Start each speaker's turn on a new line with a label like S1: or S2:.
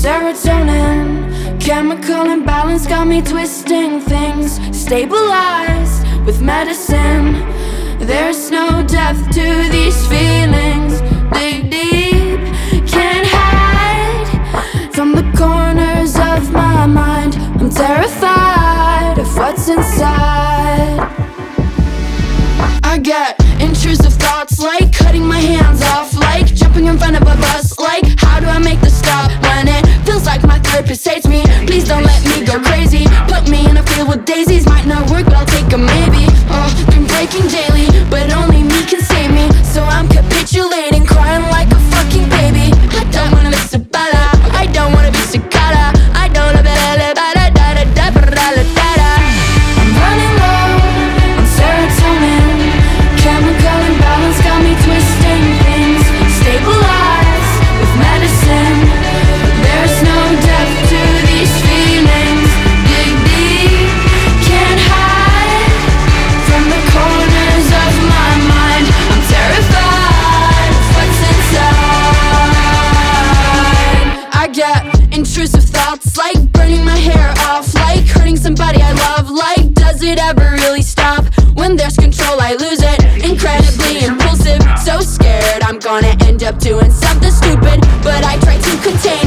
S1: serotonin. Chemical imbalance got me twisting things. Stabilized with medicine. There's no depth to these feelings. Dig deep, can't hide from the corners of my mind. I'm terrified of what's inside. I get intrusive thoughts like cutting my hands off, like jumping in front of a bus, like how do I make this stop when it feels like my therapist hates me? Please don't let me go crazy. Put me in a field with daisies, might not work but I'll take a maybe. Been breaking daily, but only me can save me. So I'm capitulating, crying like a fucking baby. I don't wanna be Sabala, I don't wanna be Cicada, I don't wanna be I'm running low on serotonin. Chemical imbalance got me twisting things. Stabilized with medicine. There's no depth to these feelings. Dig deep, can't hide from the corners of my mind. I'm terrified of what's inside. I get intrusive thoughts like burning my hair off, like hurting somebody I love. Like, does it ever really stop? When there's control I lose it. Incredibly impulsive, so scared I'm gonna end up doing something stupid, but I try to contain